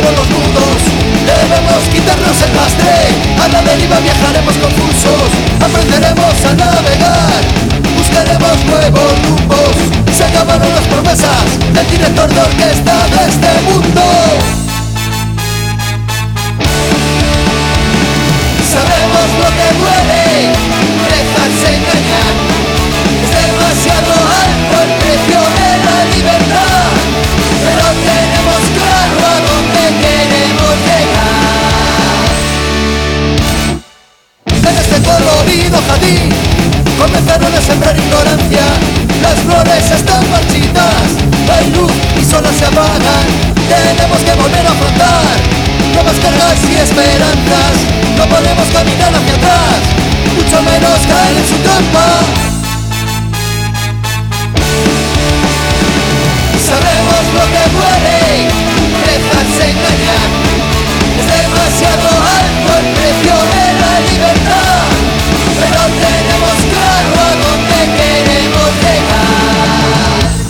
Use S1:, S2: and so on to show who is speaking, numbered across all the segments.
S1: todos los mundos. Debemos quitarnos el lastre, a la deriva viajaremos confusos. Aprenderemos a navegar, buscaremos nuevos rumbos. Se acabaron las promesas del director de orquesta de este mundo. Sabemos lo que duele, dejarse engañar. Es demasiado alto el precio de la libertad, pero tenemos claro a dónde queremos llegar. En este colorido jardín comenzaron a sembrar ignorancia. Las flores están marchitas, hay luz y solo se apagan. Tenemos que volver a afrontar nuevas cargas y esperanzas. No podemos caminar hacia atrás, mucho menos caer en su trampa. Sabemos lo que duele, dejarse engañar. Es demasiado alto el precio de la libertad, pero tenemos claro a dónde queremos llegar.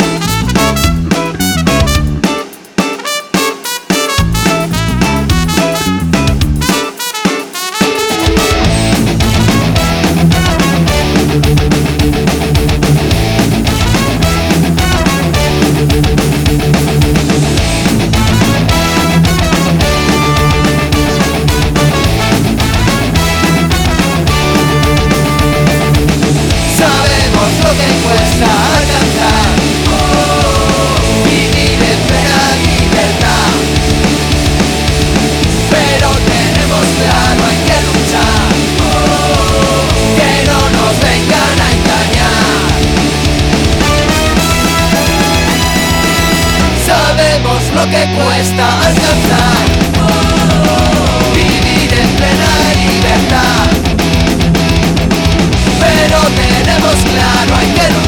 S1: Lo que cuesta alcanzar, vivir en plena libertad, pero tenemos claro hay que luchar, que no nos vengan a engañar. Sabemos lo que cuesta alcanzar, vivir en plena libertad, pero tenemos claro hay que luchar.